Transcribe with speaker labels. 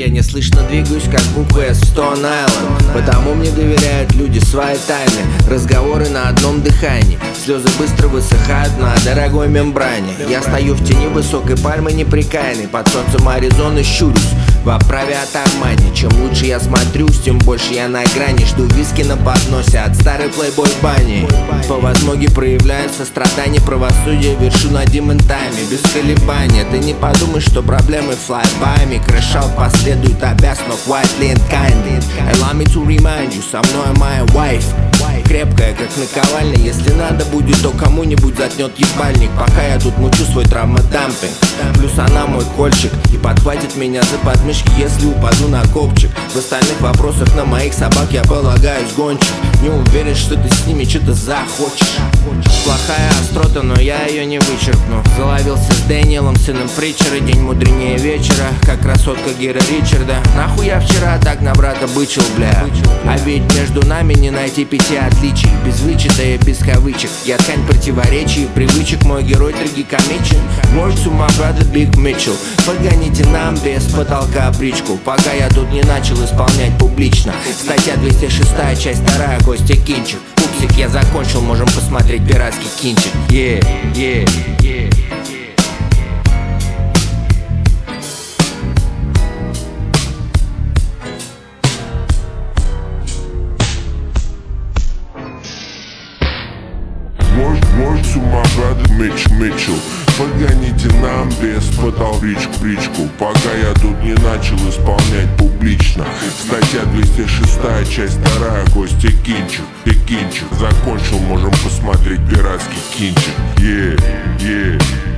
Speaker 1: я неслышно двигаюсь, как буква S в Stone Island. Потому мне доверяют люди свои тайны, разговоры на одном дыхании. Слезы быстро высыхают на дорогой мембране. Я стою в тени высокой пальмы неприкаянной, под солнцем Аризоны щурюсь в оправе от Армани. Чем лучше я смотрюсь, тем больше я на грани. Жду виски на подносе от старой плейбой бани. По возмоге проявляю сострадание, правосудие вершу на Demon Time без колебания. Ты не подумаешь, что проблемы fly by me. Крэш-аут последует обяз, но quietly and kindly. Allow me to remind you, со мной моя wife, крепкая, как наковальня. Если надо будет, то кому-нибудь затнет ебальник, пока я тут мучу свой травмодампинг. Плюс она мой кольчик и подхватит меня за подмышки, если упаду на копчик. В остальных вопросах на моих собак я полагаюсь гонщик. Не уверен, что ты с ними что-то захочешь. Плохая острота, но я ее не вычеркну. Заловился с Дэниелом, сыном Притчера. День мудренее вечера, как красотка Гера Ричарда. Нахуй я вчера так на брата бычил, бля. А ведь между нами не найти 5 отличий. Без вычета и без кавычек. Я ткань противоречий и привычек. Мой герой трагикомичен. Word to my brother Big Mitchell. Подгоните нам без потолка бричку, пока я тут не начал исполнять публично. Статья 206, часть 2, Костя Кинчик. Пупсик, я закончил, можем посмотреть пиратский кинчик. Yeah, yeah, yeah.
Speaker 2: Word to my brother Mitchell. Подгоните нам без бричку, пока я тут не начал исполнять публично. Статья 206, часть 2, Костя Кинчик. Закончил, можем посмотреть пиратский кинчик. Yeah, yeah.